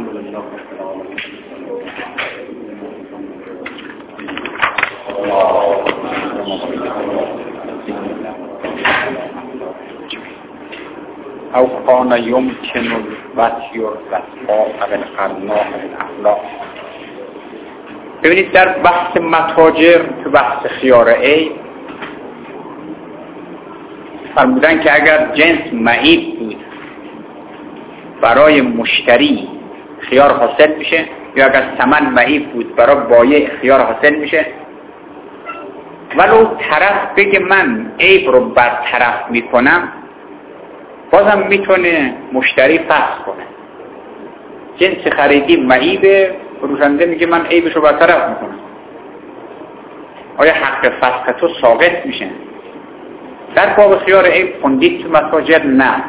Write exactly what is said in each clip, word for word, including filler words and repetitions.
لله رب العالمين. او کان یمکن الوصی الرسخاء بالقرناء بالاخلاق. ببینید در بحث متاجر تو بحث خیار عیب فرمودن که اگر جنس معیب بود برای مشتری خیار حاصل میشه، یا اگر ثمن معیب بود برای بایع خیار حاصل میشه، ولو طرف بگه من عیب رو برطرف میکنم، بازم میتونه مشتری فسخ کنه. جنس خریدی معیبه، فروشنده میگه من عیبش رو برطرف میکنم، آیا حق فسخ تو ساقط میشه؟ در باب خیار عیب خوندید تو متاجر؟ نه.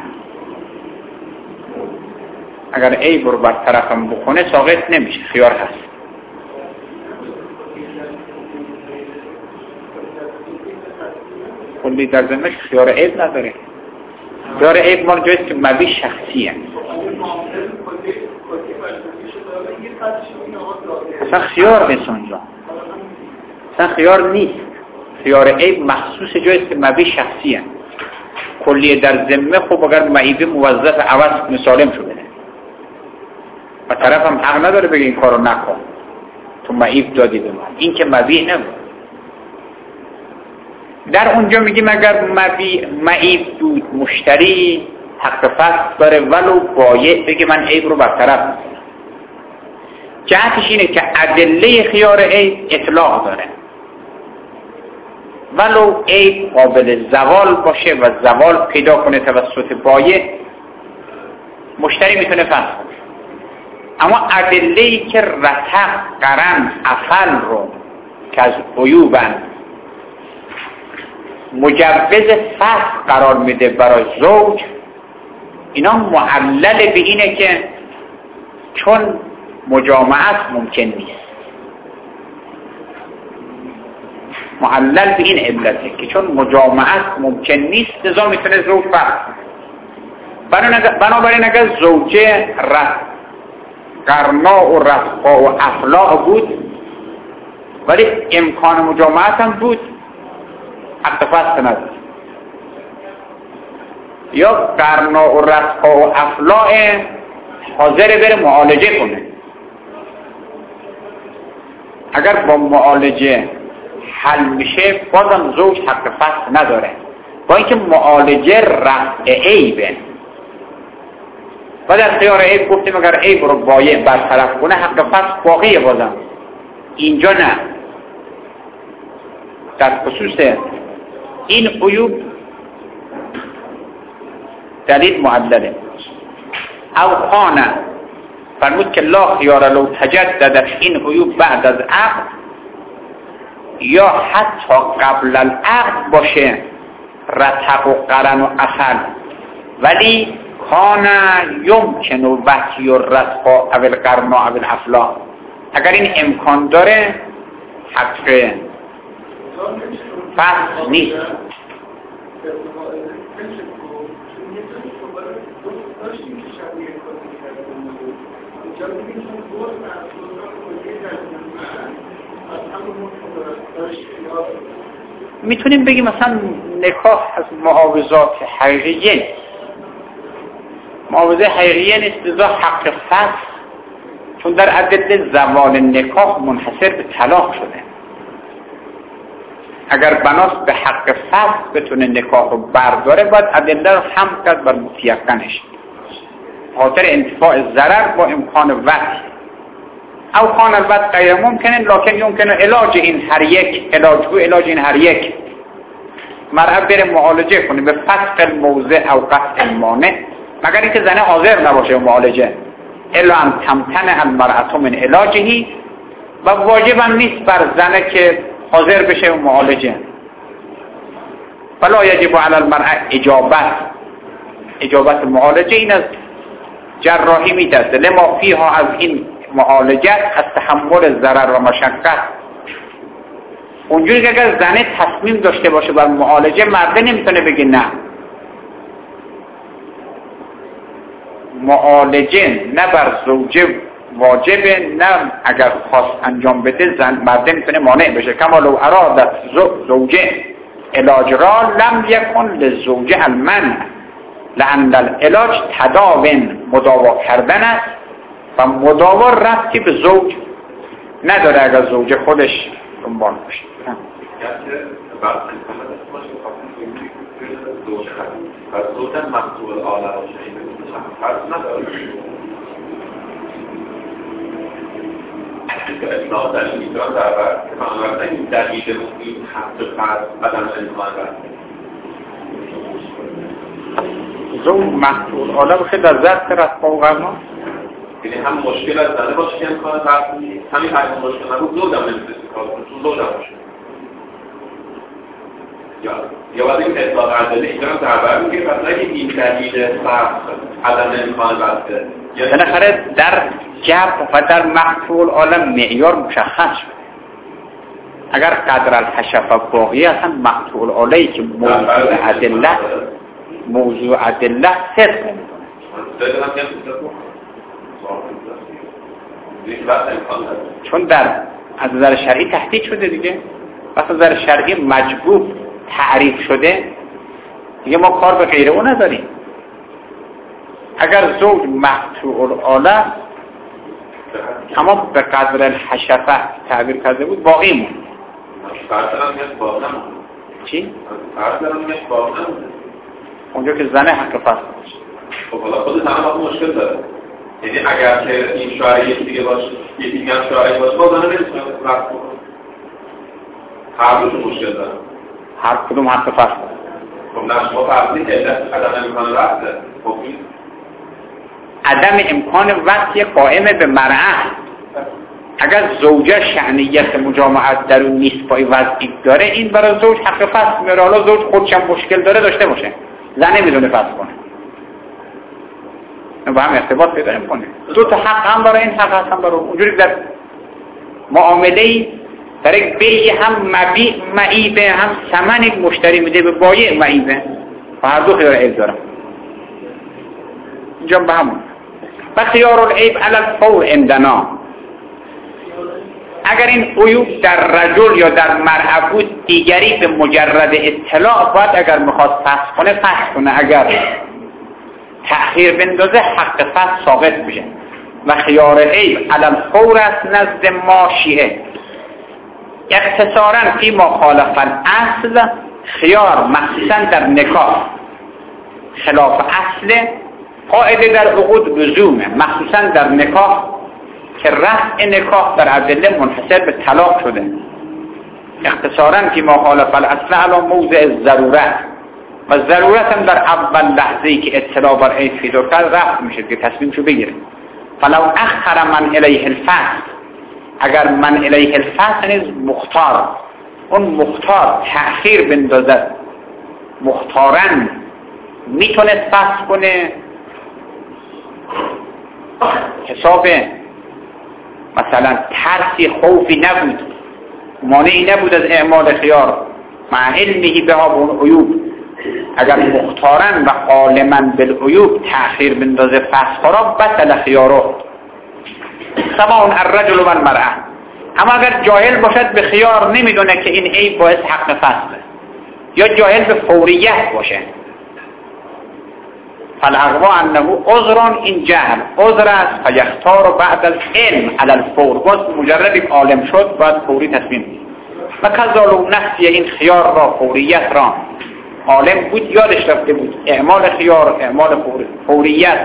اگر عیب رو برطرفم بکنه ساقط نمیشه، خیار هست. کلی در ذمه‌ش خیار عیب نداره. خیار عیب مال جایست که مبی شخصیه. اصلا خیار نیست اونجا، اصلا خیار نیست. خیار عیب مخصوص جایست که مبی شخصیه. کلی در ذمه خب اگر معیبه موظف عوض مسالم شده و طرف هم حق نداره بگه این کارو نکن، تو معیب دادی به من، این که مبیع نبود. در اونجا میگیم اگر مبیع معیب بود مشتری حق فسخ داره، ولو بایع بگه من عیب رو برطرف میکنم. جهتش اینه که ادله خیار عیب اطلاق داره، ولو عیب قابل زوال باشه و زوال پیدا کنه توسط بایع، مشتری میتونه فسخ کنه. اما ادله‌ای که رتق قرن افل رو که از عیوبن مجوز فسخ قرار میده برای زوج، اینا معلل به اینه که چون مجامعت ممکن نیست. معلل به این علته که چون مجامعت ممکن نیست لذا میتونه زوج فسخ. بنابراین اگر زوجه رتق قرنا و رفقا و افلاق بود ولی امکان مجامعت هم بود، حق فسخ نداره. یا قرنا و رفقا و افلاق حاضر بره معالجه کنه، اگر با معالجه حل میشه بازم زوج حق فسخ نداره، با اینکه معالجه رفع عیبه. و در خیار عیب گفتیم اگر عیب رو بایع برطرف کنه حق فسخ باقیه. بازم اینجا نه. در خصوص این عیوب دلیل معلله. او خانه فرمود که لا خیار لو تجدد این عیوب بعد از عقد، یا حتی قبل العقد باشه رتق و قرن و اصل، ولی کان یمکن و وحی و رتقا او القرنا او الافلا. اگر این امکان داره حق فسخ نیست. میتونیم بگیم مثلا نکاح از معاوضات حقیقیه نیست، معاوضه حقیقیه نیست، لذا حق فسخ چون در عدد زوال نکاح منحصر به طلاق شده. اگر بناس به حق فسخ بتونه نکاح رو برداره باید عدد رو هم کرد بر متیقنش، خاطر انتفاع ضرر با امکان وقت. او کان البته غیر ممکنه لکن یمکنه علاج این هر یک، علاجگو علاج این هر یک. مرأة بره معالجه کنه به فسخ الموضع او قطع المانع، مگر اینکه زنه حاضر نباشه معالجه. الا ان تمتنع المرأة من علاجه، و واجب هم نیست بر زنه که حاضر بشه معالجه. فلا یجب علی المرأة اجابت اجابت معالجه. این از جراحی میدازه، لما فیها از این معالجت از تحمل ضرر و مشقت. اونجوری که اگر زنه تصمیم داشته باشه بر معالجه، مرده نمیتونه بگه نه. معالجه نه بر زوجه واجبه، نه اگر خواست انجام بده زن مرده میتونه مانع بشه. کما لو ارادت زوجه علاج را لم یکن للزوجه المنع لأن العلاج تداون مداوا کردن است و مداوا ربطی به زوج نداره اگر زوج خودش دنبال باشه. اصلاح در این ایران در برد که فهمت این دلیل این حق فرد بدن انسان برد زوج محصول عالم خیلی در ذات رسم و قرما یعنی هم مشکل از زنه باشه که امکان برد نیست، همین حقیقی مشکل نبود زوج هم نمیتونست کار کنه چون زوج هم باشه یا یا باید این اطلاق عدله ایران در برد میگه پس اگه این دلیل فرد عدم امکان برده بالاخره در جبر و در محصول عالم معیار مشخص شد. اگر قدر الحشفه باقی اصلا محصول عالمی که موضوع ادله موضوع ادله صدق چون در از نظر شرعی تهدید شده دیگه، وقتی از نظر شرعی مجبور تعریف شده دیگه ما کار به غیر اون نداریم. اگر زوج محصول عالم اما به قدر الحشفه تعبیر کرده بود باقی مون چی؟ اونجا که زنه حق فصل باشه. خب حالا خود زنه باید مشکل داره، یعنی اگر که این شوهر یکی دیگه باشه یکی دیگه هم شوهری باشه با زنه نمیتونه وقت بکنه، هر دوشون مشکل داره، هر کدوم حق فصل داره. خب نه شما فرضی علت عدم امکان وقته. خب این عدم امکان وقتی قائم به مرعه، اگر زوجه شأنیت مجامعت در اون نیست پای وضعی داره این برای زوج حق فصل میاره. حالا زوج خودش هم مشکل داره داشته باشه، زن نمیدونه فصل کنه، با هم ارتباط پیدا نمیکنه. دو تا حق هم برای این حق هم برای اونجوری در معامله‌ای در یک بیعی هم مبیع معیبه هم ثمن یک مشتری میده به بایع معیبه و هر دو خیار عیب دارن. اینجا به همون و خیار العیب علی الفور عندنا. اگر این عیوب در رجل یا در مرأة بود دیگری به مجرد اطلاع باید اگر میخواست فسخ کنه فسخ کنه، اگر تأخیر بندازه حق فسخ ساقط میشه. و خیار عیب علی الفور است نزد ما شیعه. اختصارا فی ما خالف الاصل خیار مخصوصا در نکاح خلاف اصل قاعده در عقود لزومه، مخصوصا در نکاح که رفع نکاح در ادله منحصر به طلاق شده. اختصارا فی ما خالف الاصل علی موضع ضرورت و ضرورت هم در اول لحظه‌ای که اطلاع بر عیب پیدا کرد رفع میشه که تصمیمشو بگیره. فلو اخر من الیه الفسق، اگر من الیه الفسق نیز مختار، اون مختار تأخیر بندازد مختارن میتونه فسخ کنه حساب مثلا ترسی خوفی نبود، مانعی نبود از اعمال خیار مع علمه بها بون عیوب. اگر مختارن و عالما بالعیوب تأخیر بندازه فسخ را بطل خیارو سواء الرجل و المرأة. اما اگر جاهل باشد به خیار نمیدونه که این عیب باعث حق فسخه یا جاهل به فوریت باشه فالاغوا انه عذر، این جهل عذر است فیختار بعد العلم علی الفور. باز مجرد یک عالم شد باید فوری تصمیم بگیره. و کذالو نفی این خیار را فوریت را عالم بود یادش رفته بود اعمال خیار اعمال فوریت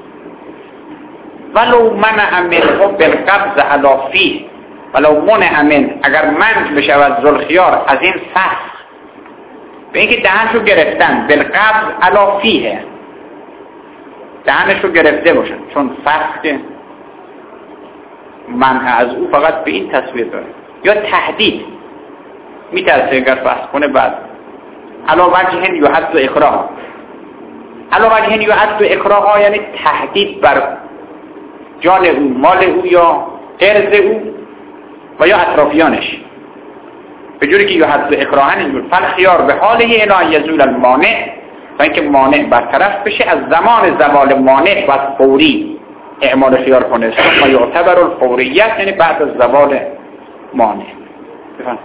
ولو منع منه بالقبض علی فیه، ولو منع من اگر منع بشود ذوالخیار از این فسخ به اینکه دهنشو گرفتن بالقبض علی فیه دهنشو گرفته باشن، چون فسخ منع از او فقط به این تصویر داره. یا تهدید میترسه اگر فسخ کنه بعد علا وجه یحد و اکراه، علا وجه یحد و اکراه یعنی تهدید بر جان او، مال او یا قرض او و یا اطرافیانش، به جوری که یحد و اکراهن اینجور فالخیار به حاله الا یزول المانع و اینکه مانع برطرف بشه. از زمان زوال مانع باید فوری اعمال خیار کنه. ثم یعتبر الفوریت یعنی بعد از زوال مانع. بفهم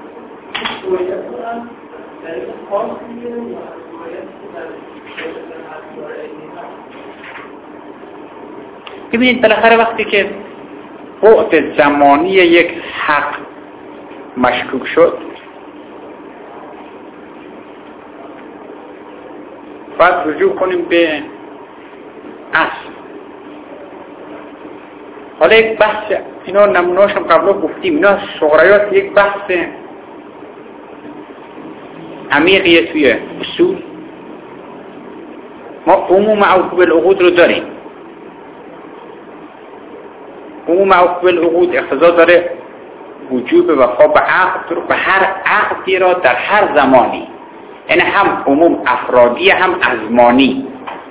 ببینید بالاخره وقتی که بعد زمانی یک حق مشکوک شد باید رجوع کنیم به اصل. حالا یک بحث اینا نمونه‌هاش هم قبلا گفتیم، اینا صغریات یک بحث عمیقیه توی اصول. ما عموم عقوب العقود رو داریم. عموم عقوب العقود اقتضا داره وجوب وفا به عقد رو به هر عقدی را در هر زمانی، یعنی هم عموم افرادی هم ازمانی،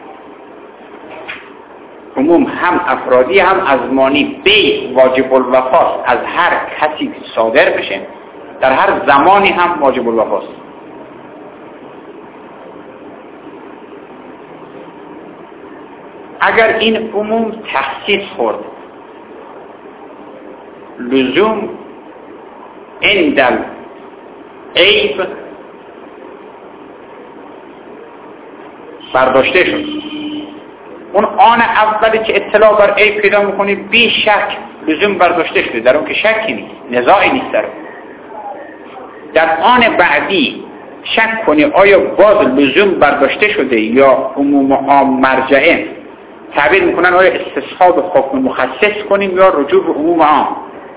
عموم هم افرادی هم ازمانی بی واجب الوفاست از هر کسی صادر بشه، در هر زمانی هم واجب الوفاست. اگر این عموم تخصیص خورد لزوم عند عیب برداشته شد، اون آن اولی که اطلاع بر عیب پیدا میکنی بی شک لزوم برداشته شده، در اون که شکی نیست، نزاعی نیست. در در آن بعدی شک کنی آیا باز لزوم برداشته شده یا عموم عام مرجعه تعبیر میکنن آیا استصحاب حکم مخصص کنیم یا رجوع به عموم عام.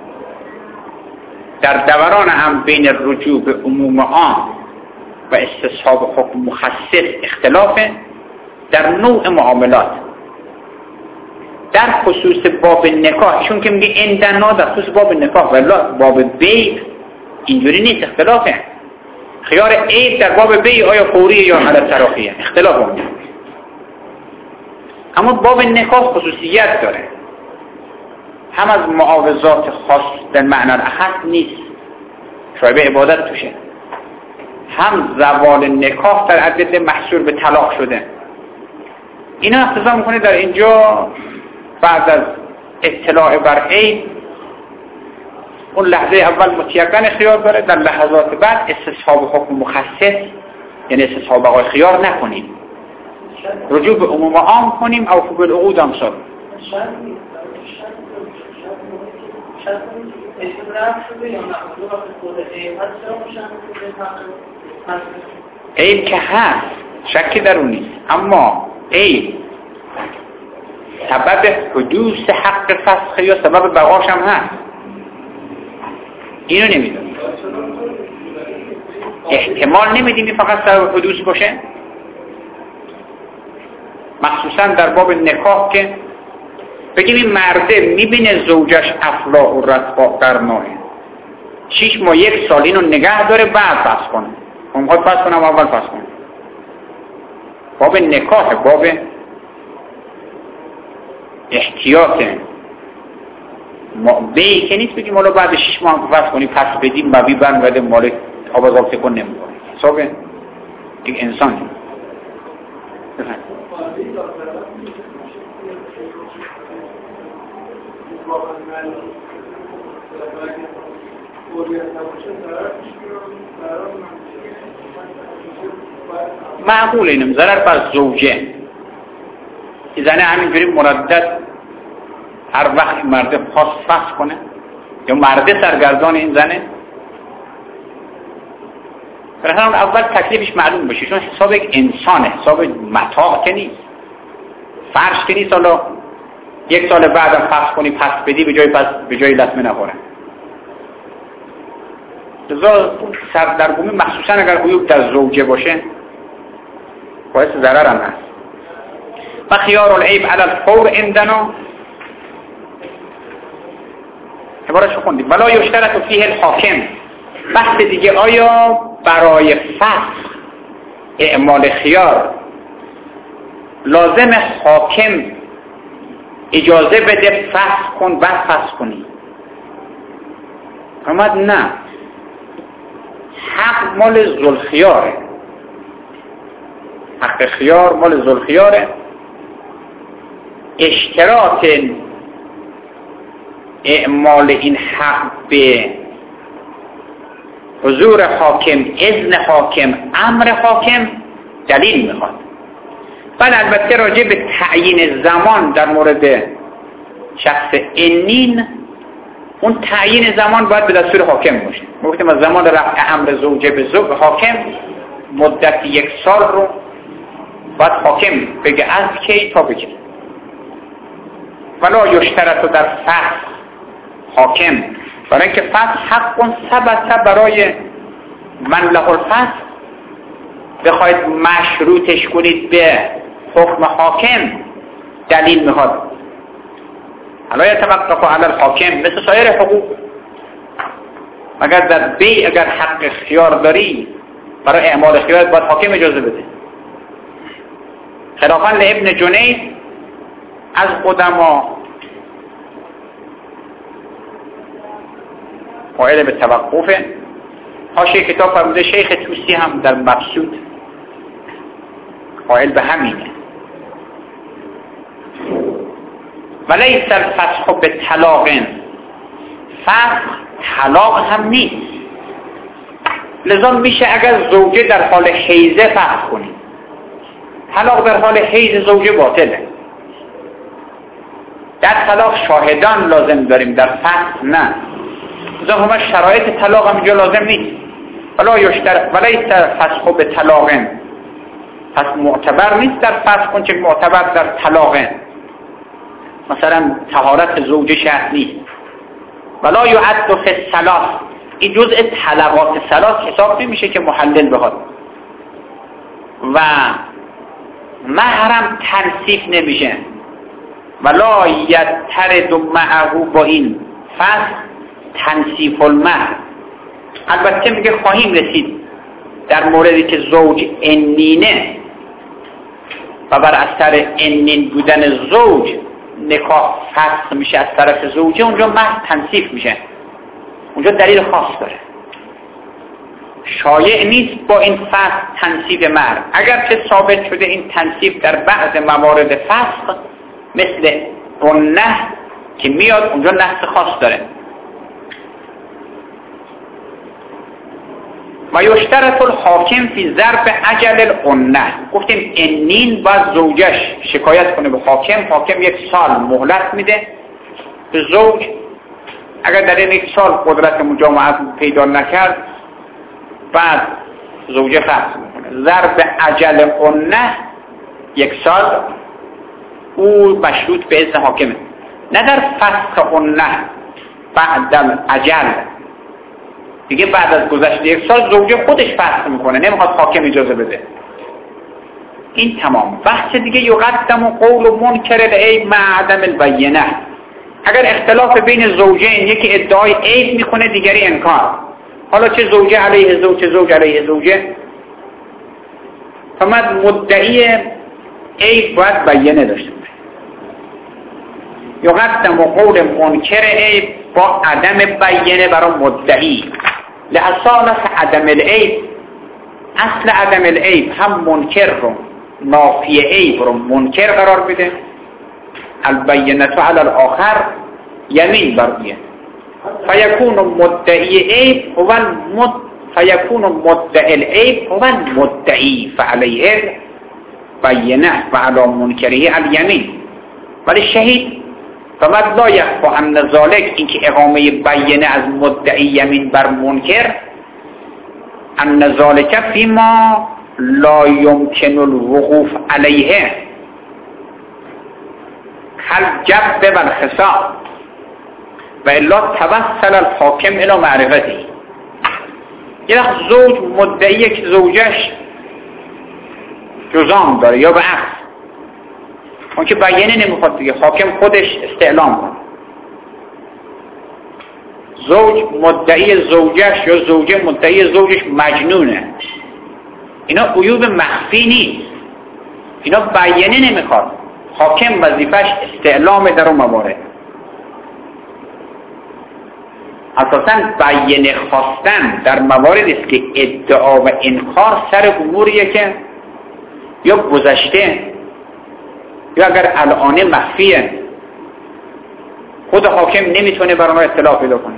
در دوران هم بین رجوع به عموم عام و استصحاب حکم مخصص اختلافه در نوع معاملات. در خصوص باب نکاح چون که میگه اندنا در خصوص باب نکاح ولی باب بیع اینجوری نیست، اختلافه. خیار عیب در باب بیع آیا فوری یا حالت تراخیه، اختلاف اونجا. اما باب نکاح خصوصیت داره، هم از معاوضات خاص در معنی اخص نیست، شایبه عبادت توشه، هم زوال نکاح در عدد محصور به طلاق شده. اینا اقتضا میکنه در اینجا بعد از اطلاع بر عیب اون لحظه اول متیقن خیار داره، در لحظات بعد استصحاب حکم مخصص یعنی استصحاب بقای خیار نکنیم، رجوع به عموم عام کنیم او خوب العقود هم صد عیب که هست شکی در اون نیست، اما عیب سبب حدوث حق فسخ یا سبب بقاش هم هست، اینو نمیدونیم. احتمال نمیدیم فقط سبب حدوث باشه، مخصوصا در باب نکاح که بگیم این مرده میبینه زوجش افلاح و رتقا قرناه شیش ماه یک سال اینو نگه داره بعد پس کنه، اون خواهد پس کنم اول پس کنه. باب نکاح باب احتیاط بیعی که نیست بگیم حالا بعد شیش ماه پس کنی پس بدیم و بی بند بده مال آبازاب تکن نمی کنه حساب یک انسانی. بفرد معقول اینم ضرر بر زوجه زنه همینجوری مردد هر وقت مرده خواست فسخ کنه یا مرده سرگردان این زنه، برای اول تکلیفش معلوم بشه، چون حساب یک انسانه، حساب متاع که نیست، فرش که نیست حالا یک سال بعدم پس کنی پس بدی به جای پس به جای لطمه نخوره. لذا سردرگمی مخصوصا اگر عیوب در زوجه باشه باعث ضرر هم هست. و خیار العیب علی الفور عندنا عبارتشو خوندیم. ولا یشترط فیه الحاکم. بحث دیگه آیا برای فسخ اعمال خیار لازم حاکم اجازه بده فسخ کن بعد فسخ کنی؟ فرمود نه، حق مال ذوالخیاره، حق خیار مال ذوالخیاره. اشتراط اعمال این حق به حضور حاکم، اذن حاکم، امر حاکم دلیل میخواد. بعد البته راجع به تعیین زمان در مورد شخص انین، اون تعیین زمان باید به دستور حاکم باشه. ما گفتیم از زمان رفع امر زوجه به زوج حاکم مدت یک سال رو باید حاکم بگه از کی تا بگه. ولا یشترط در فسخ حاکم، برای اینکه فسخ حق ثبت برای من له الفسخ، بخواید مشروطش کنید به حکم حاکم دلیل میخواد. حالا یتوقف علی الحاکم مثل سایر حقوق، مگر در بیع اگر حق اختیار داری برای اعمال اختیار باید حاکم اجازه بده. خلافاً لابن جنید از قدما قائل به توقفه. حاشیه کتاب فرموده شیخ توسی هم در مبسوط قائل به همینه. ولیس الفسخ به طلاق، فسخ طلاق هم نیست. لذا میشه اگر زوجه در حال حیضه فسخ کنی، طلاق در حال حیض زوجه باطله. در طلاق شاهدان لازم داریم، در فسخ نه. لذا همه شرایط طلاق هم اینجا لازم نیست. ولا یشتر ولیس الفسخ به طلاق، پس معتبر نیست در فسخ کن چه معتبر در طلاق. مثلا طهارت زوجه شرط نیست. ولا یعد فی الثلاث، این جزء طلقات ثلاث حساب نمیشه که محلل بخواد. و محرم تنصیف نمیشه. ولا یترد معه، با این فسخ تنصیف المهر. البته میگه خواهیم رسید در موردی که زوج انینه و بر اثر انین بودن زوج نکاح فسخ میشه از طرف زوجه، اونجا مهر تنصیف میشه، اونجا دلیل خاص داره. شایع نیست با این فسخ تنصیف مهر، اگر که ثابت شده این تنصیف در بعض موارد فسخ مثل عنه که میاد اونجا نحس خاص داره. و یشترط الحاکم فی ضرب اجل العنه، گفتیم انین باید زوجش شکایت کنه به حاکم، حاکم یک سال مهلت میده به زوج، اگر در این یک سال قدرت مجامعت پیدا نکرد بعد زوجه فسخ میکنه. ضرب اجل عنه یک سال او مشروط به اذن حاکمه، نه در فسخ عنه بعد الاجل دیگه بعد از گذشت یک سال زوجه خودش فسخ میکنه، نمیخواد حاکم اجازه بده. این تمام. بحث دیگه یقدم قول منکر العیب مع عدم البینه، اگر اختلاف بین زوجین یکی ادعای عیب میکنه دیگری انکار، حالا چه زوجه علیه زوج چه زوج علیه زوجه، فمد مدعی عیب باید بینه داشته باشه. یقدم قول منکر عیب با عدم بینه برای مدعی، لأصالت عدم العیب، اصل عدم العیب هم منکر رو نافی عیب رو منکر قرار بده، البینة علی الاخر یمین بر بیه، فیکون مدعی عیب هو المد فیکون مدعی العیب هو المدعی فعلیه بینه و علی منکره الیمین. ولی شهید فمد لا یخفی ان ذالک، اینکه اقامه بینه از مدعی یمین بر منکر، ان ذالک فیما لا یمکن الوقوف علیه کل جب و الخصام و الا توسل الحاکم الى معرفتی. یه وقت زوج مدعیه که زوجش جزام داره یا به عکس، اون که بیانه نمیخواد دیگه، حاکم خودش استعلام کنه. زوج مدعی زوجش یا زوجه مدعی زوجش مجنونه، اینا عیوب مخفی نیست، اینا بیانه نمیخواد، حاکم وظیفش استعلام در اون موارد. اساساً بیانه خواستن در مواردی است که ادعا و انکار سر اموریه که یا گذشته یا اگر الان مخفیه خود حاکم نمیتونه بر اونها اطلاع پیدا کنه.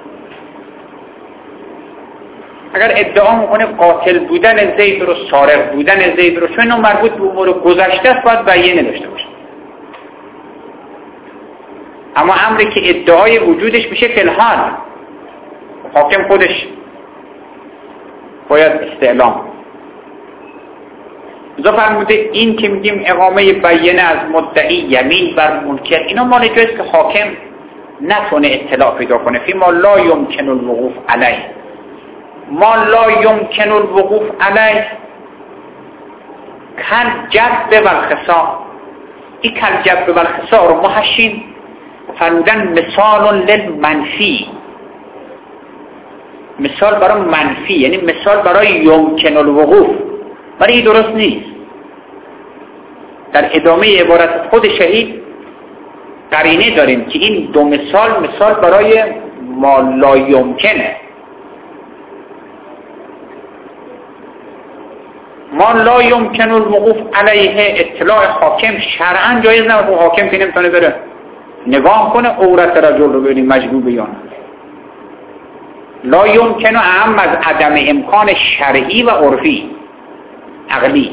اگر ادعا میکنه قاتل بودن زید رو، سارق بودن زید رو، چون اینا مربوط به امور گذشته است، باید بیانیه داشته باشه. اما امری که ادعای وجودش میشه فی الحال، حاکم خودش باید استعلام. ازا فرموده این که میگیم اقامه بیانیه از مدعی یمین بر منکر، اینا مال جایست که حاکم نتونه اطلاع پیدا کنه. فی ما لا یمکن الوقوف علیه، ما لا یمکن الوقوف علیه کل جذب و الخصا. این کل جذب و الخصا رو محشین فرمودن مثال للمنفی، مثال برای منفی، یعنی مثال برای یمکن الوقوف، ولی این درست نیست. در ادامه عبارت خود شهید قرینه داریم که این دو مثال مثال برای ما لا یمکنه. ما لا یمکن الوقوف علیه اطلاع حاکم شرعا جایز نبود. حاکم که نمیتونه بره نگاه کنه عورت رجل رو ببینیم مجبور یا نه. لا یمکن اهم از عدم امکان شرعی و عرفی عقلی.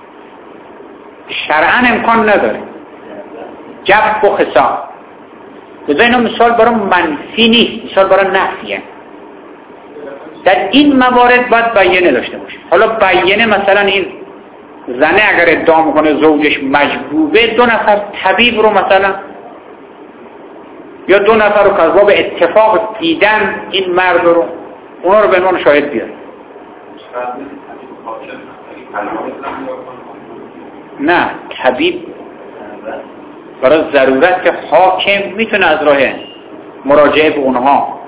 شرعا امکان نداره جب و خصا. لذا اینا مثال برای منفی نیست، مثال برای نفیه. در این موارد باید بیانیه داشته باشه. حالا بیانیه مثلا این زنه اگر ادعا میکنه زوجش مجبوبه، دو نفر طبیب رو مثلا یا دو نفر رو که از باب اتفاق دیدن این مرد رو، اونا رو به عنوان شاهد بیاره. نه، طبیب برای ضرورت که حاکم میتونه از راه مراجعه به اونها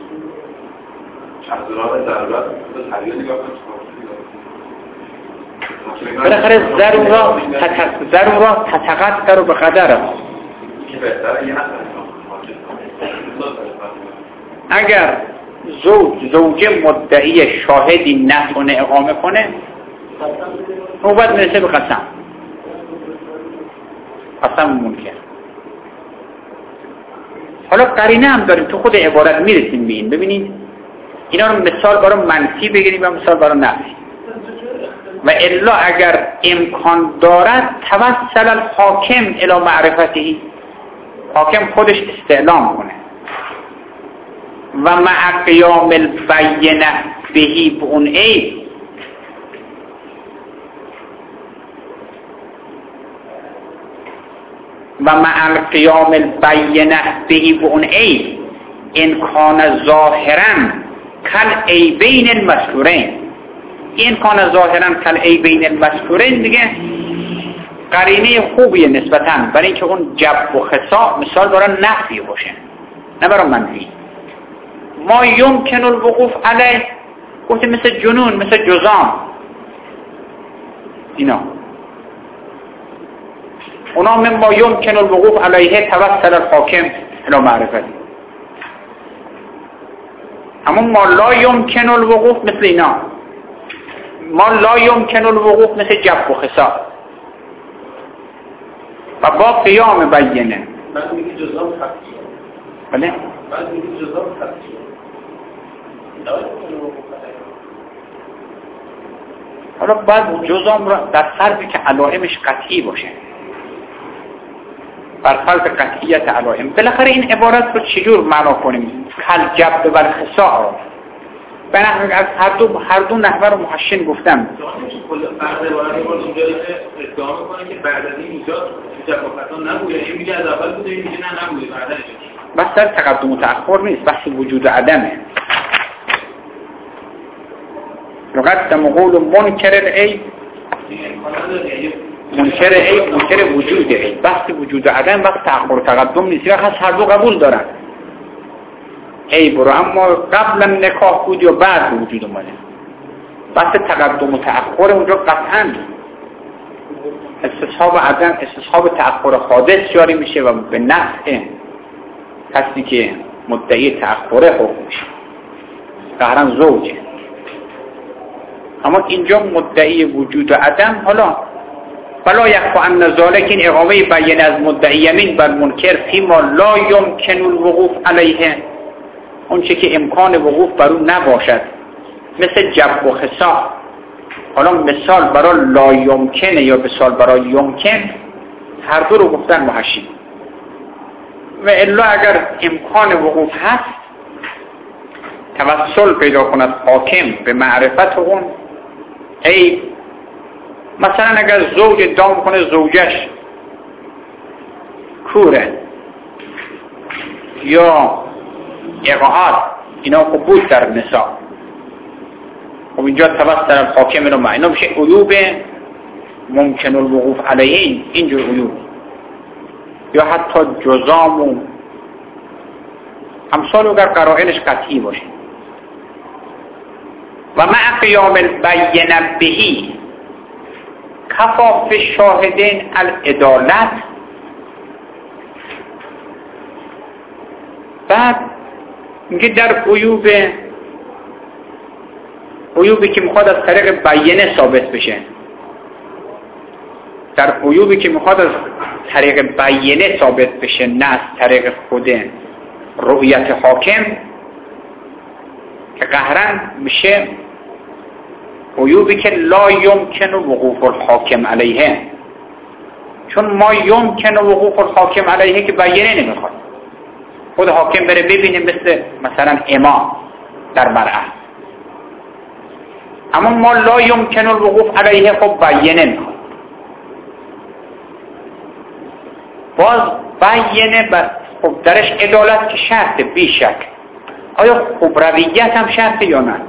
بالاخره ضرورات ضرورات تتقدر به قدر. اگر زوج زوجه مدعی شاهدی نتونه اقامه کنه، او باید میرسه به قسم قسم منکر. حالا قرینه هم داریم تو خود عبارت میرسیم به این. ببینید اینا رو مثال برای منفی بگیریم و مثال برای نفی. و الا اگر امکان دارد توسل الحاکم الی معرفتی، حاکم خودش استعلام کنه و مع قیام البینه بهی به اون عیب، و مع القیام البینه بهی به اون عیب ان کان ظاهرا کل عیبین المذکورین. این کان ظاهرا کل عیبین المذکورین دیگه قرینه خوبیه نسبتاً برای اینکه اون جب و خصا مثال برای نفی باشه نه برای منفی. ما یمکن الوقوف علیه گفته مثل جنون، مثل جزام، اینا اونا من ما یمکن الوقوف علیه توسل الحاکم الی معرفتی. اما ما لا یمکن الوقوف مثل اینا، ما لا یمکن الوقوف مثل جب و خصا و با قیام بیانه. بعد میگه جزام خطیه. بله؟ بعد میگه جزام خطیه. حالا بعد جزام را در فرضی که علائمش قطعی باشه، بر فرض قطعیت علائم، بالاخره این عبارت رو چجور معنا کنیم؟ کل جب و خصا به نحوی از هر دو هر دو نحوه رو محشن گفتم. بعد عبارت رو اینجا ادعا میکنه که بعد از این ایجاد جب و خصا نبوده، این میگه از اول بوده، این میگه نه نبوده، بعد از بس در تقدم و تأخر نیست، بحث وجود و عدمه. يقدم قول منکر العیب، منکر عیب منکر وجود عیب. بحث وجود و عدم بحث تأخر و تقدم نیست، یا هر دو قبول دارن عیب رو، اما قبل نکاح بود یا بعد وجود اومده. بحث تقدم و تأخر اونجا قطعا استصحاب عدم، استصحاب تأخر حادث جاری میشه و به نفع کسی که مدعی تأخره حکم میشه، قهرن زوجه. اما اینجا مدعی وجود و عدم، حالا فلا یخفی ان ذلک، این اقامه بیان از مدعی یمین بر منکر فیما لا یمکن الوقوف علیه، اون چه که امکان وقوف بر اون نباشد، مثل جب و خسا. حالا مثال برای لا یمکنه یا مثال برای یمکن، هر دو رو گفتن محشی. و الا اگر امکان وقوف هست، توسل پیدا کند حاکم به معرفت اون. ای مثلا اگر زوج ادعا کنه زوجش کوره یا اقاعات، اینا خب بود در نساء، خب اینجا توسل حاکم رو معنا، اینا میشه عیوب ممکن الوقوف علیه، اینجور عیوب. یا حتی جزام و امثال اگر قرائنش قطعی باشه. و مع قیام البینه بهی کفا فی الشاهدین العدالت. بعد میگه در عیوب عیوبی که میخواد از طریق بیانه ثابت بشه، در عیوبی که میخواد از طریق بیانه ثابت بشه، نه از طریق خود رؤیت حاکم، که قهرن میشه عیوبی که لا یمکن وقوف الحاکم علیه. چون ما یمکن وقوف الحاکم علیه که بیانه نمیخواد، خود حاکم بره ببینه، مثل مثلا امام در مرعه. اما ما لا یمکن الوقوف علیه خب بیانه میخواد. باز بیانه بر خب درش عدالت که شرطه، بی شک. آیا خبرویت هم شرطه یا نه؟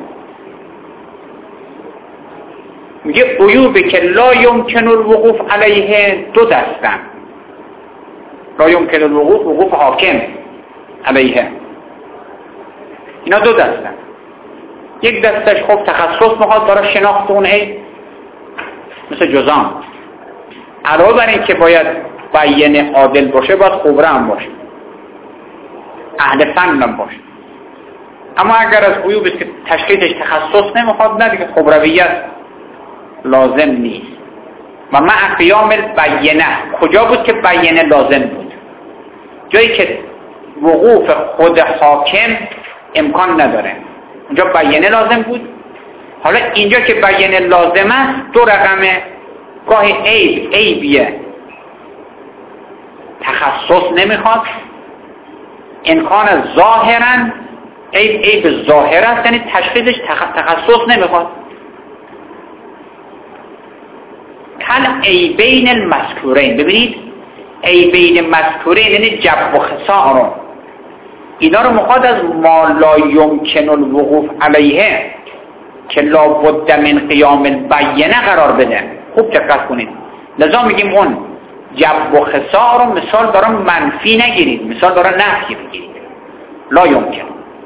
میگه عیوبی که لا یمکن الوقوف علیه دو دستن. لا یمکن الوقوف، وقوف حاکم علیه، اینا دو دستن. یک دستش خب تخصص میخواد برای شناخت اون عیب، مثل جزام. علاوه بر این که باید بیانه عادل باشه، باید خبره هم باشه، اهل فن هم باشه. اما اگر از عیوبی که تشخیصش تخصص نمیخواد، نه دیگه خبرویت لازم نیست. و مع قیام البینه، کجا بود که بیانه لازم بود؟ جایی که وقوف خود حاکم امکان نداره، اونجا بیانه لازم بود. حالا اینجا که بیانه لازم است، دو رقمه، گاهی عیب عیبیه تخصص نمیخواد، امکان ظاهرا عیب عیب ظاهر است، یعنی تشخیصش تخصص نمیخواد. کل عیبین المذکورین، ببینید عیبین مذکورین یعنی جب و خسا رو، اینا رو میخواد از ما لا یمکن الوقوف علیه که لا بد من قیام البینه قرار بده. خوب دقت کنید. لذا میگیم اون جب و خسا رو مثال دارم منفی نگیرید، مثال دارم نفی بگیرید. لا یمکن.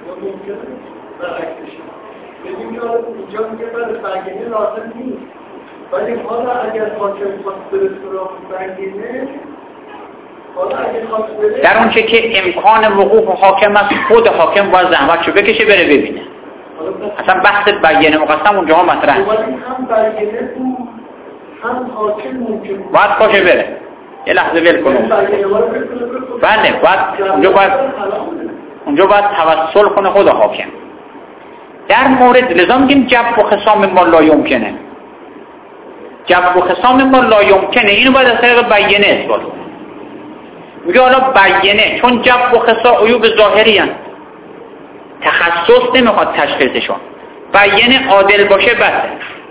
ببین که اینجا میگه برای بیانه لازم نیست، ولی حالا اگر حاکم خواست بره سراغ بیانه، حالا اگر خواست بره در اون چه که امکان وقوف حاکم است، خود حاکم باید زحمتشو بکشه بره ببینه. اصلا بحث بیانه مقسم اونجا ها مطرح ولی هم بیانه بود هم حاکم ممکن بود باید پاشه بره. یه لحظه ول کنم. بله باید اونجا باید اونجا باید توسل کنه خود حاکم. در مورد لذا میگیم جب و خصام ما لا یمکنه. جب و خصام ما لا یمکنه، اینو باید از طریق بیانه اثبات کنه. میگه حالا بیانه چون جب و خصا عیوب ظاهری هست، تخصص نمیخواد تشخیصشون، بیانه عادل باشه بس.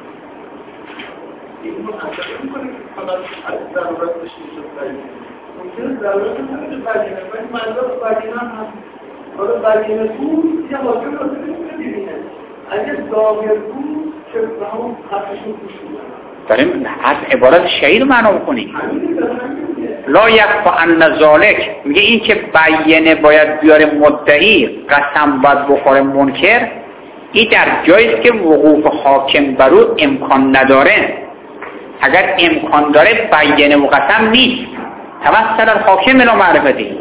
ممکنه ضرورت نداره بیانه، ولی منظور بیانه هم هست. حالا بیانه بود یه حاکم رو ببینه، اگه ظاهر بود که به همون حقشون کش میدن. داریم از عبارت شعیر معنا بکنیم. لا یخفی ان ذلک، میگه این که بیانه باید بیاره مدعی، قسم باید بخوره منکر، این در جایی است که وقوف حاکم بر او امکان نداره. اگر امکان داره بیانه و قسم نیست، توسل الحاکم الی معرفتی،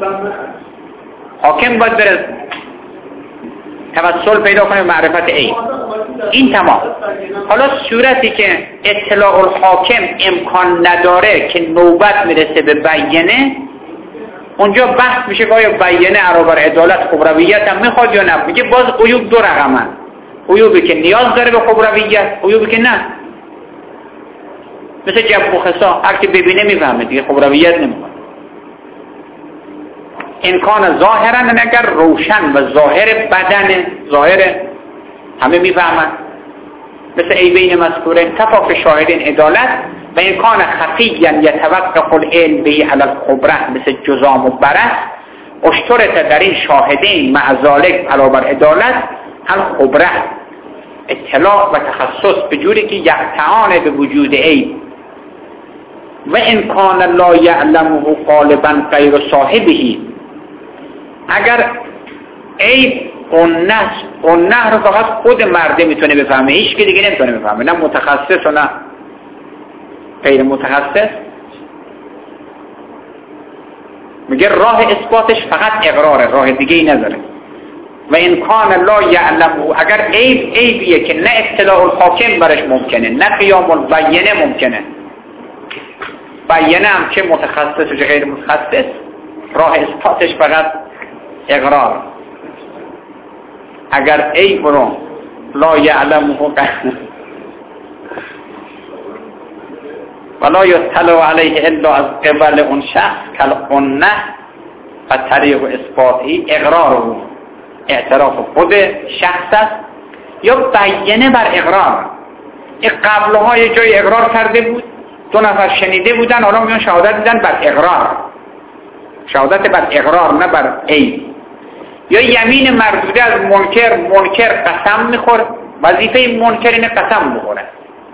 حاکم باید بره توسل پیدا کنه معرفت ای. این تمام. حالا صورتی که اطلاع الحاکم امکان نداره که نوبت میرسه به بیانه، اونجا بحث میشه که آیا بیانه عرابر عدالت خبرویت هم میخواد یا نه. میگه باز عیوب دو رقمن، عیوبی که نیاز داره به خبرویت، عیوبی که نه. مثل جب و خسا، هر که ببینه میفهمه دیگه، خبرویت نمیخواد. امکان ظاهرن، اگر روشن و ظاهر بدن، ظاهر همه میفهمن، مثل عیبین مذکوره تفاق شاهدین عدالت، و امکان خفیاً یتوقف العلم به علی الخبره مثل جزام و برس، اشترط در این شاهدین مع ذالک علاوه عدالت الخبره، اطلاع و تخصص به جوری که یقطعان به وجود عیب، و امکان لا یعلمه غالبا غیر صاحبه. اگر عیب قنه قنه رو فقط خود مرده میتونه بفهمه، هیچ کی دیگه نمیتونه بفهمه، نه متخصص و نه غیر متخصص. میگه راه اثباتش فقط اقراره، راه دیگه ای نداره. و امکان لا یعلمه، اگر عیب عیبیه که نه اطلاع الحاکم برش ممکنه، نه قیام البینه ممکنه، بیانه هم که متخصص و غیر متخصص، راه اثباتش فقط اقرار. اگر عیب رو لا یعلمه ولا یطلع علیه الا از قبل اون شخص کالقنه، و طریق اثباتی اقرار رو اعتراف خود شخص است، یا بیانه بر اقرار. این قبلها یه جای اقرار کرده بود، دو نفر شنیده بودن، حالا میان شهادت دیدن بر اقرار، شهادت بر اقرار نه بر عیب. یا یمین مردوده از منکر، منکر قسم میخوره، وظیفه منکر اینه قسم بخوره.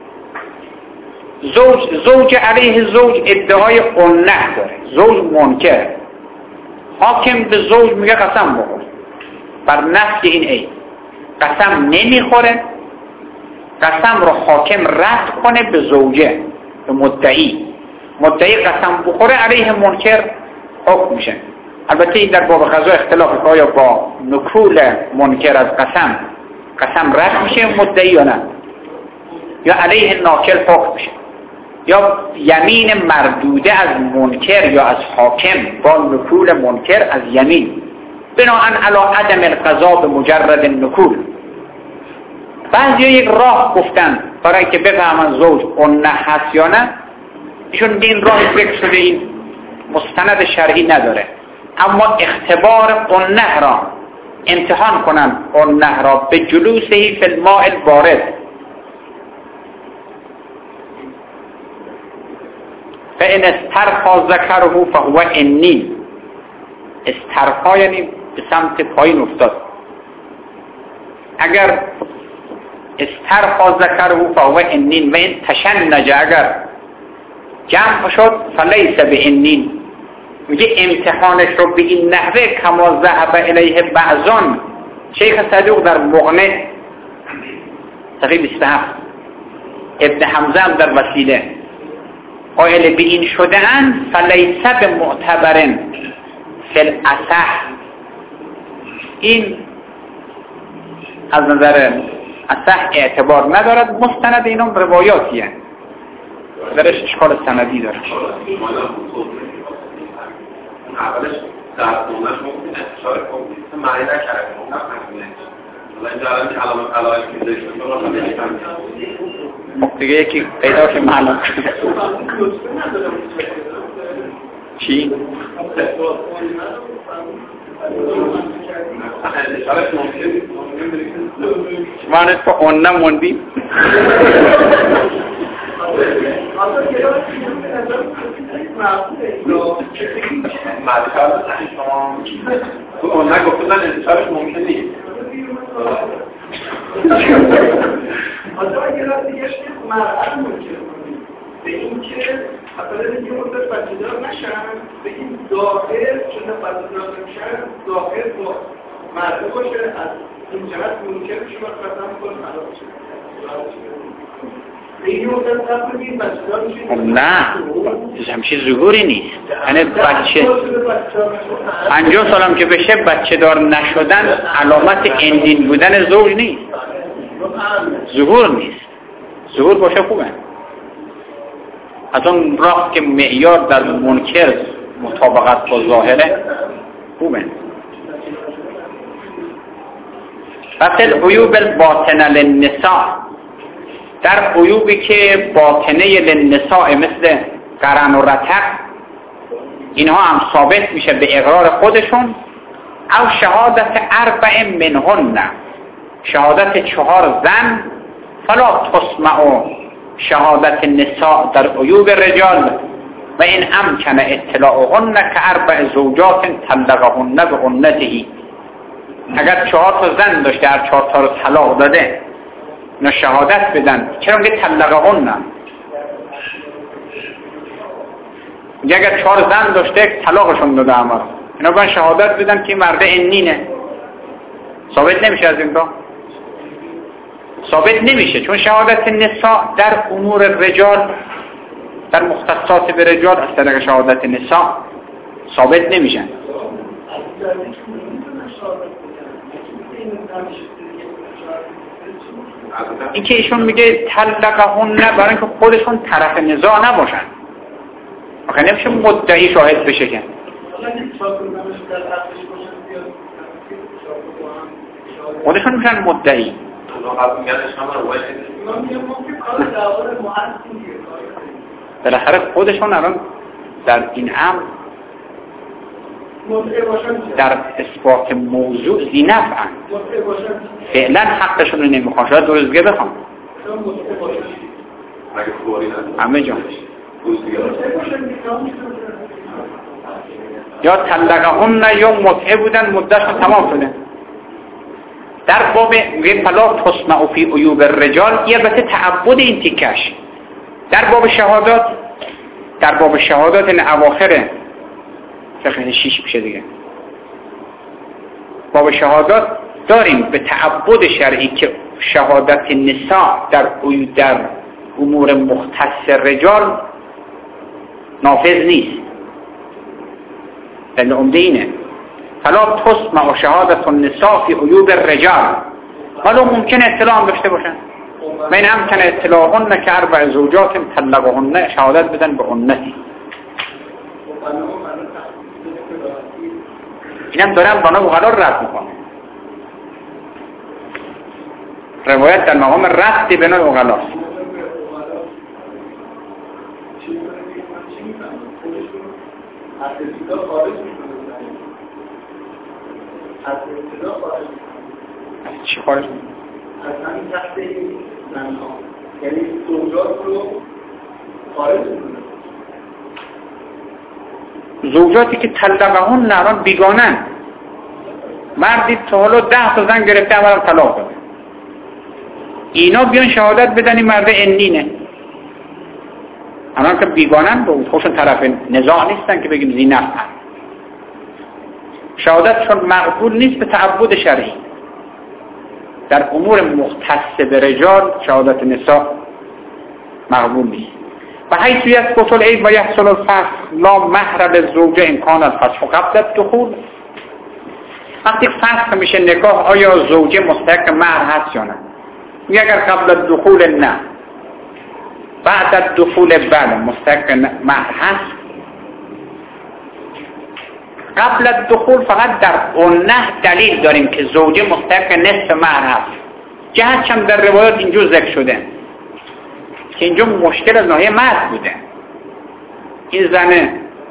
زوج زوج علیه زوج ادعای قنه داره، زوج منکر، حاکم به زوج میگه قسم بخور بر نفی این عیب، قسم نمیخوره، قسم رو حاکم رد کنه به زوجه، به مدعی، مدعی قسم بخوره علیه منکر حکم میشه. البته این در باب قضا اختلاف که آیا با نکول منکر از قسم قسم رد میشه مدعی یا نه، یا علیه ناکل حکم میشه. یا یمین مردوده از منکر یا از حاکم با نکول منکر از یمین، بناهن علی عدم القضا به مجرد نکول. بعضی یک راه گفتن برای که بفهمن زوج قنه هست یا نه، ایشون این راه ذکر شده، این مستند شرعی نداره، اما اختبار قنه را امتحان کنن، قنه را به جلوسهی فی الماء البارد، فإن استرخا ذکره فهو انی، استرخا یعنی به سمت پایین افتاد، اگر استرخا ذکره فهو انی، و این تشنج اگر جمع شد فلیس به انی. میگه امتحانش رو به این نحوه کما ذهب الیه بعضان، شیخ صدوق در مغنی صفحه بیست و هفت، ابن حمزه هم در وسیله قائل به این شده اند، فلیس به معتبرن فی الاصح، این از نظر اصح اعتبار ندارد، مستند اینم روایاتیه، درش اشکال سندی داره. اولش در دونش ممکنه اشاره کنید معنی نکرده، اونم همینه. حالا اینجا الان کلام علایق که داشتیم رو هم نمی‌فهمیم. دیگه یکی پیدا که معلوم چی؟ معنی تو اون نموندی؟ تو اون نگفتن انتشارش ممکن نیست. حالا اگر دیگه مرحله ممکنه به این که اصلا دیگه مدت بچه‌دار نشن، به این ظاهر چون بچه‌دار نشن ظاهر با مرده باشه، از این جهت ممکنه شما قسم کنید خلاص شه. نه همچین ظهوری نیست، یعنی بچه پنجاه سالم که بشه بچه دار نشدن علامت اندین بودن زوج نیست. ظهور نیست. ظهور باشه خوبه، از اون راه که معیار در منکر مطابقت با ظاهره خوبه. فصل عیوب الباطنه للنساء، در عیوبی که باطنه للنساء مثل قرن و رتق اینها هم ثابت میشه به اقرار خودشون، او شهادت اربع منهن، شهادت چهار زن، فلا تسمع شهادت نساء در عیوب رجال و این امکن اطلاعهن که اربع زوجات طلقهن به عنته. اگر چهار تا زن داشته هر چهار تا رو طلاق داده اینا شهادت بدن، چرا میگه طلقهن؟ میگه اگر چهار زن داشته طلاقشون داده اما اینا باید شهادت بدن که مرد عنینه. ثابت نمیشه از این راه، ثابت نمیشه، چون شهادت نساء در امور رجال، در مختصات به رجال از طریق شهادت نساء ثابت نمیشن. این که ایشون میگه طلقهن برای اینکه خودشون طرف نزاع نباشن، آخه نمیشه مدعی شاهد بشه که خودشون میشن مدعی. بالاخره خودشون الان در این امر در اثبات موضوع زینفعن، فعلا حقشون رو نمیخوان، شاید دو روزگه بخوان همه جا یا طلقهن یا متعه بودن مدتشون تمام شده. در باب فلا تسمع فی عیوب الرجال یه البته تعبد این تیکش در باب شهادات، در باب شهادات این اواخره فقه شیش میشه دیگه. باب شهادات داریم به تعبد شرعی که شهادت نساء در در امور مختص رجال نافذ نیست. دلیل عمده اینه فلا تسمع شهادت النساء فی عیوب الرجال، ولو ممکن اطلاع داشته باشن. من هم کن اطلاعهن که اربع زوجات طلقهن، شهادت بدن به عنتی. اینم دارم بنا بغلا رد میکنه، روایت در مقام رد بنا بغلا. چی خارج میکنه؟ از همین تحت این زنها، یعنی زوجات رو خارج میکنه. زوجاتی که طلقهن نران بیگانن، مردی تا حالا ده تا زن گرفته اولم طلاق داده، اینا بیان شهادت بدن این مرد عنینه. الان که بیگانن با خودشون طرف نزاع نیستن که بگیم زینفعن، شهادتشون مقبول نیست به تعبد شرعی. در امور مختص به رجال شهادت نساء مقبول نیست. و حیث یثبت العیب و یحصل الفسخ لا مهر للزوجه ان کان الفسخ قبل الدخول. وقتی فسخ میشه نکاح آیا زوجه مستحق مهر هست یا نه؟ میگه اگر قبل الدخول نه، بعد الدخول بله مستحق مهر هست. قبل الدخول فقط در عنه دلیل داریم که زوجه مستحق نصف مهر هست. جهتش هم در روایات اینجور ذکر شده که اینجا مشکل از ناحیه مرد بوده. این زنه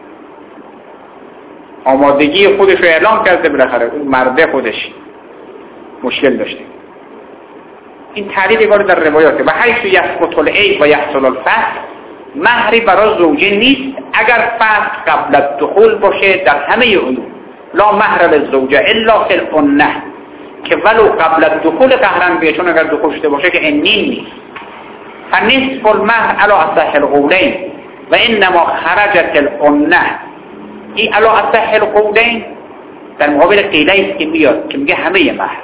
آمادگی خودش رو اعلام کرده، بالاخره اون مرده خودش مشکل داشته. این تعلیل باره در روایاته. و حیث یثبت العیب و یحصل الفسخ، مهری برای زوجه نیست اگر فسخ قبل الدخول باشه در همه عیوب. لا مهر للزوجه الا فی العنه، که ولو قبل الدخول قهرن بیه، چون اگر دخول شده باشه که عنین نیست. فنصف المهر علی اصح القولین و انما خرجت العنه. این علی اصح القولین در مقابل قیلی است که میاد که میگه همه مهر.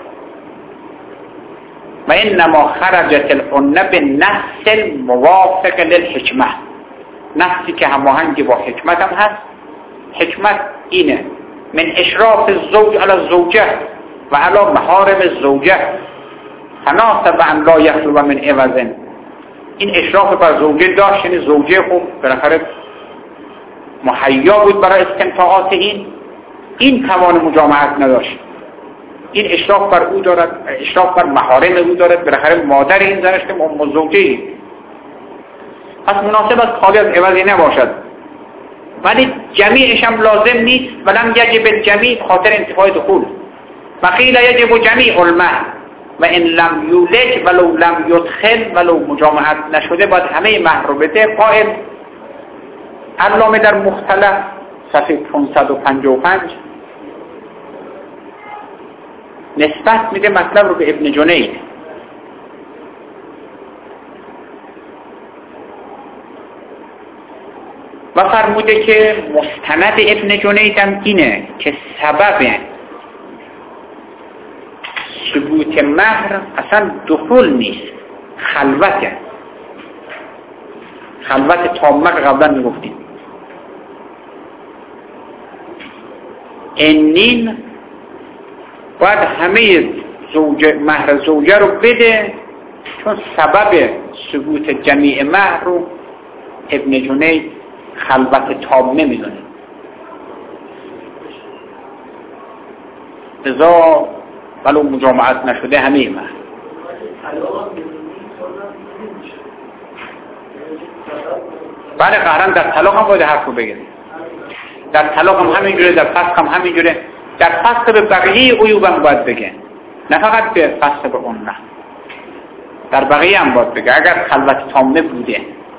و انما خرجت العنه به نص الموافق للحکمه، نصی که هماهنگ با حکمت هم هست. حکمت اینه من اشراف الزوج علی الزوجه و علی محارم الزوجه، تناسب ان لا یخلو من عوض. این اشراف بر زوجه داشت، یعنی زوجه خوب بالاخره مهیا بود برای استمتاعات این این توان مجامعت نداشت. این اشراف بر او دارد، اشراف بر محارم او دارد، بالاخره مادر این زنش که ام زوجه، پس مناسب است خالی از عوضی نباشد. ولی جمیعش هم لازم نیست. ولم یجب الجمیع خاطر انتفاع دخول. وقیل یجب جمیع المهر و این لم یولج ولو لم یدخل، ولو مجامعت نشده باید همه مهر رو بده. قائل علامه در مختلف صفحه پانصد و پنجاه و پنج نسبت میده مطلب رو به ابن جنید. و فرموده که مستند ابن جنید هم اینه که سبب ثبوت مهر اصلا دخول نیست، خلوته. خلوت تامه که قبلا میگفتیم. اینین باید همه زوجه مهر زوجه رو بده، چون سبب ثبوت جمیع مهر رو ابن جنید خلوت تامه میدونه. لذا ولو مجامعت نشده همه مهر. بعد قهرن در طلاق هم باید حرف رو بگیریم. در طلاق هم همینجوره، در فسخ هم همینجوره. در فسخ به بقیه عیوب هم باید بگه، نه فقط به فسخ به اون، نه در بقیه هم باید بگه اگر خلوت تامه بوده.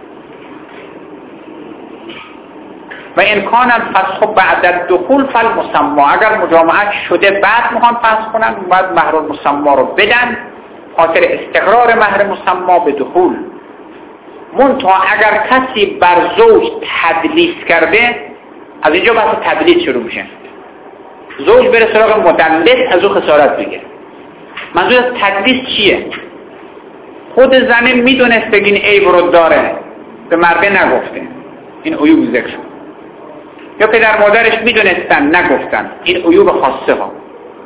و امکان الفسخ بعد الدخول فالمسمى، اگر مجامعت شده بعد میخوان فسخ کنن باید مهر المسمى رو بدن خاطر استقرار مهر مسمى به دخول. منتها اگر کسی بر زوج تدلیس کرده، از اینجا بحث تدلیس شروع میشه. زوج بره سراغ مدلس از او خسارت بگیره. منظور از تدلیس چیه؟ خود زنه میدونست بگین عیب رو داره، به مرده نگفته، این عیوب ذکر شد. یا پدر مادرش میدونستن نگفتن، این عیوب خاصه ها.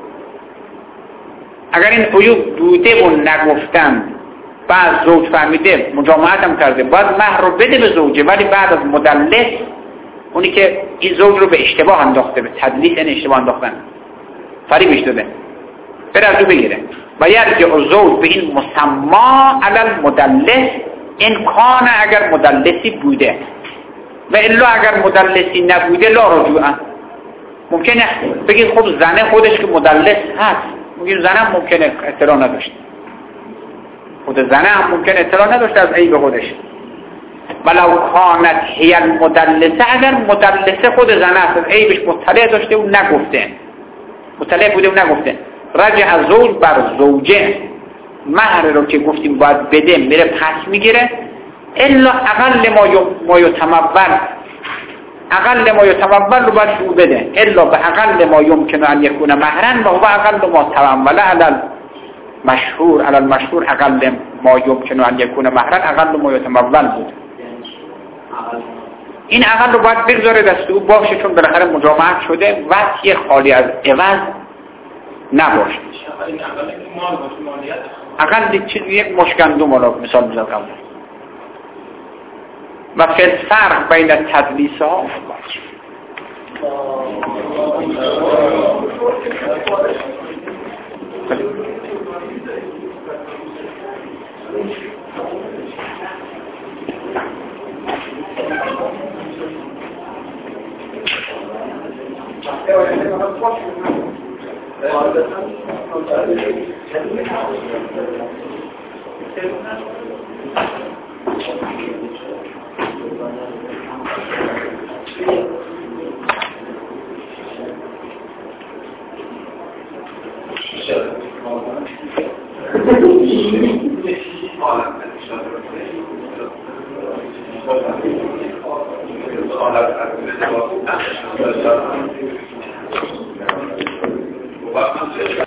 اگر این عیوب بوده و نگفتن، بعد زوج فهمیده مجامعت هم کرده، باید مهر رو بده به زوجه، ولی بعد از مدلس، اونی که این زوج رو به اشتباه انداخته، به تدلیس این اشتباه انداختن، فریبش داده، بره از او بگیره. و یرجع زوج به این مسما علی المدلس امکان اگر مدلسی بوده، و الا اگر مدلسی نبوده لا رجوعا. ممکنه بگید خب زنه خودش که مدلس هست، میگیم زنه ممکنه اطلاع نداشت، خود زنه هم ممکنه اطلاع نداشت از عیب خودش. ولو کانت هی المدلسه، اگر مدلسه خود زنه است، عیبش مطلع داشته و نگفته، مطلع بوده و نگفته، رجع زوج بر زوجه، مهر رو که گفتیم باید بده میره پس میگیره. الا اقل ما یتمول، اقل ما یتمول رو باید شروع بده، الا به اقل ما یمکن ان یکون مهرن و هو اقل ما تمول علی المشهور. علی المشهور اقل ما یمکن ان یکون مهرن اقل ما یتمول بود. این اقل رو باید بگذاره دست او باشه، چون بالاخره مجامعت شده، وصی خالی از عوض نباشه. اقل چیزی یک مشکندو مالا مثال بزن قبل. و فی الفرق بین تدلیس ها Well,